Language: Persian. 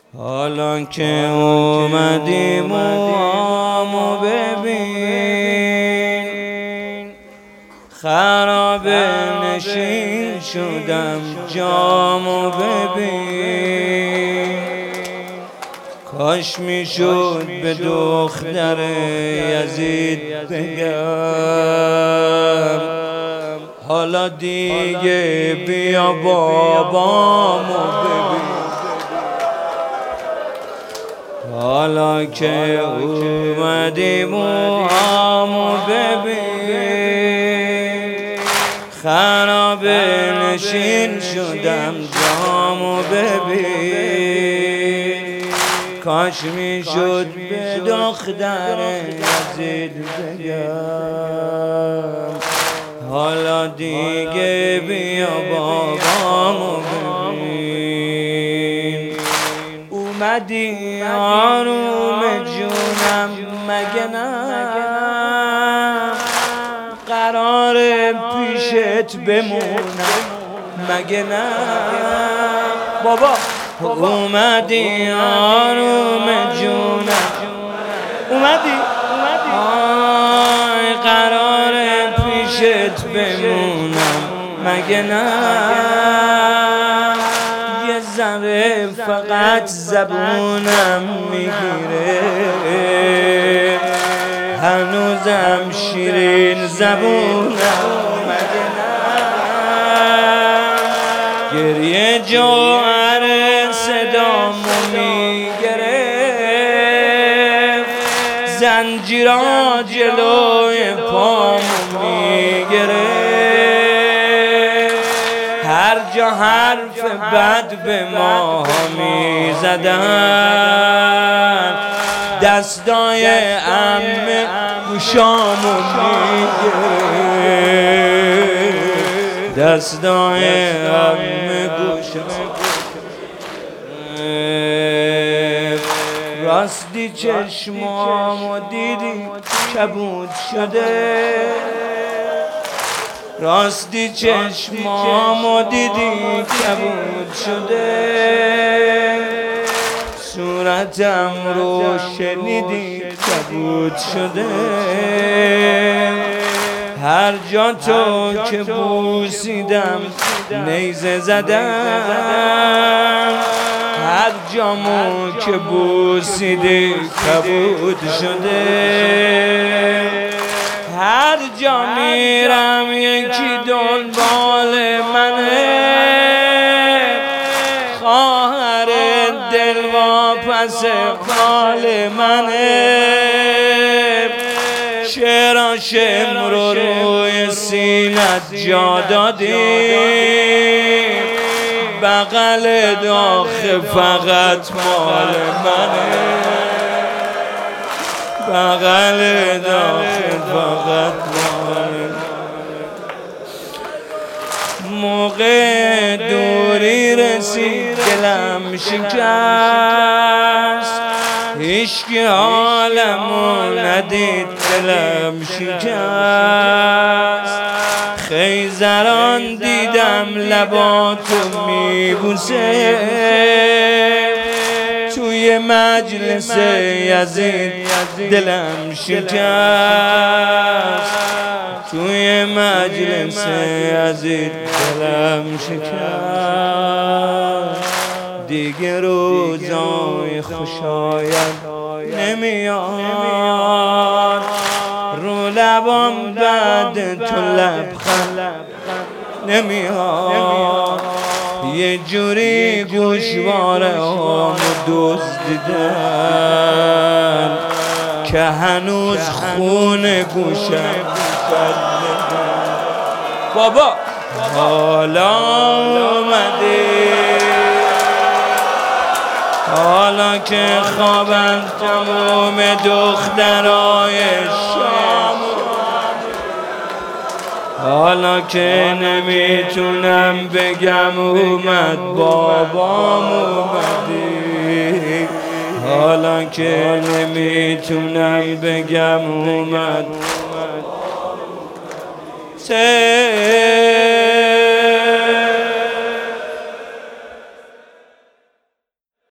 حالا که اومدی موامو ببین، خرابه نشین شدم جامو ببین. کاش میشد به دختر یزید بگم حالا دیگه بیا بابامو ببین. حالا که اومدی موامو ببین، خرابه نشین شدم جامو ببین. کاش میشد به دختر یزید بگم حالا دیگه بیا بابامو ببین. اومدی آروم جونم مگه نه قرار پیشت بمونم مگه نه بابا. اومدی آروم جونم اومدی آی قرار پیشت بمونم مگه نه. یه ذره فقط زبونم میگیره هنوزم شیرین زبونم مگه نه. گریه جوهر صدامو میگرفت زنجیرا جلوی پامو میگرفت. هر جا حرف بد به ما میزدن دستای عمه گوشامو میگرفت دستای عمه گوشامو. راستی چشمامو دیدی کبود شده راستی چشمامو دیدی کبود شده. صورتم رو شنیدی کبود شده. هر جا تو که بوسیدم نیزه زدم هر جامو که بوسیدی کبود شده. هر جا میرم یکی دنبال منه خواهر دلواپس حال منه. شعراشم رو روی سینت جا دادی بغل داخل فقط مال منه بغل داخل فقط مال موقع دوری رسید دلم شکست هیچکی حالمو ندید دلم شکست. خیزران دیدم لباتو میبوسه توی مجلس یزید دلم شکست توی مجلس یزید دلم شکست. دیگه روزای خوشایند نمیاد رو لبام بعد تو لبخند نمیاد. یه جوری گوشواره هامو دزدیدن که هنوز خون گوشم بابا. حالا اومدی حالا که خوابن تموم دخترای شام حالا که نمیتونم بگم اومد بابام اومدی حالا که نمیتونم بگم اومد